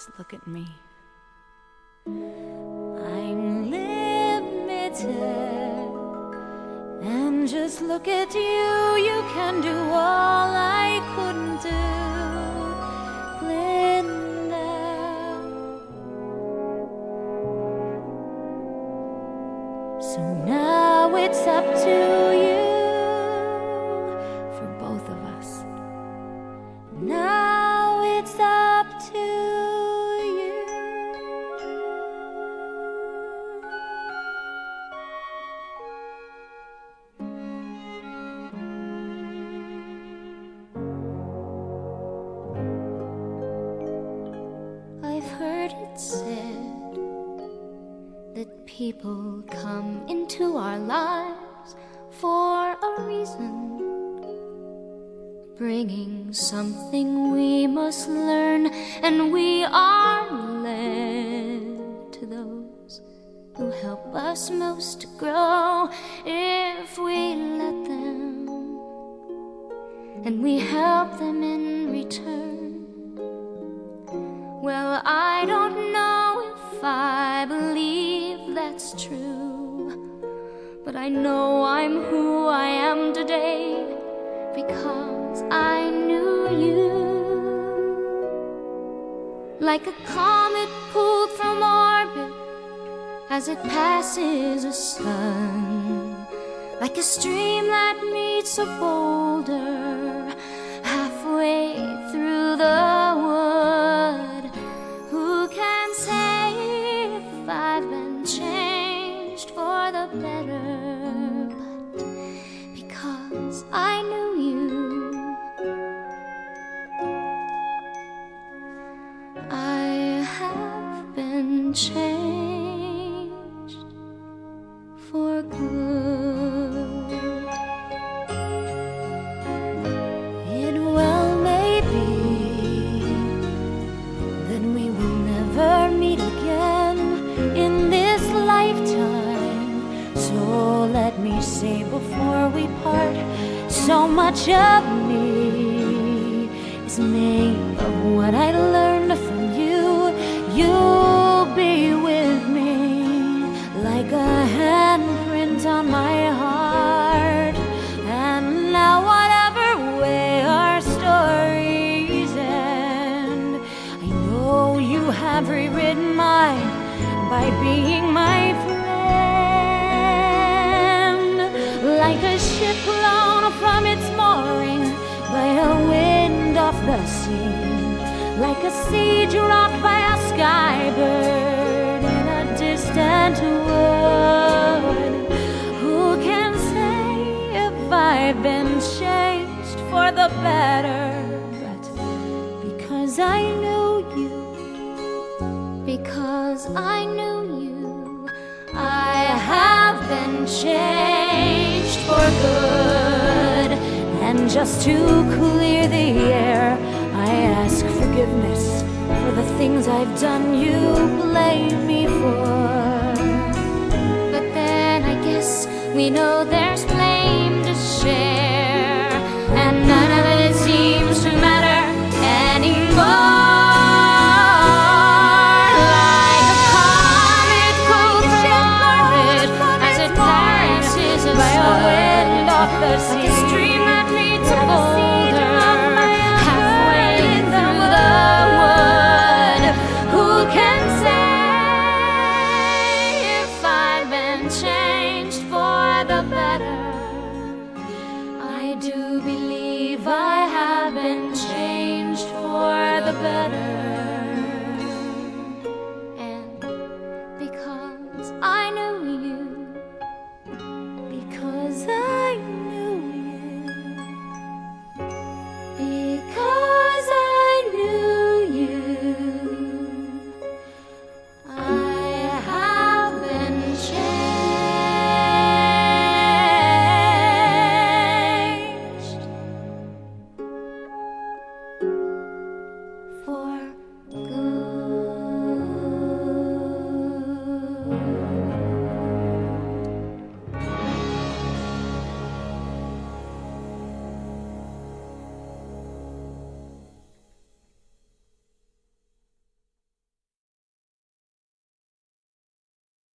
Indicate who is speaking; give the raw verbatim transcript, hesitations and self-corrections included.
Speaker 1: Just look at me. I'm limited, and just look at you. You can do all I couldn't do, Glinda. So now it's up to you, for both of us. Now it's up to you. I've heard it said that people come into our lives for a reason, bringing something we must learn, and we are led to those who help us most to grow if we let them, and we help them in return. Well, I don't know if I believe that's true, but I know I'm who I am today because I knew you. Like a comet pulled from orbit as it passes a sun, like a stream that meets a boulder halfway through the wood. Who can say if I've been changed for the better? But because I knew you, I have been changed for good. It well may be that we will never meet again in this lifetime, so let me say before we part, so much of me is made of what I learned from you. You'll be with me like a handprint on my heart. And now whatever way our stories end, I know you have rewritten mine by being my friend. Like a ship blown from its mooring by a wind off the sea, like a seed dropped by a skybird in a distant wood. Who can say if I've been changed for the better? But because I knew you, because I knew you, I have been changed for good. And just to clear the air, I ask forgiveness for the things I've done you blame me for. But then I guess we know there's blame to share, and none of it seems to matter anymore. Like a comet pulled from orbit as it passes by a wind off the sea, like a stream that meets a boulder halfway through the wood. Who can say if I've been changed for the better? I do believe I have been changed for the better.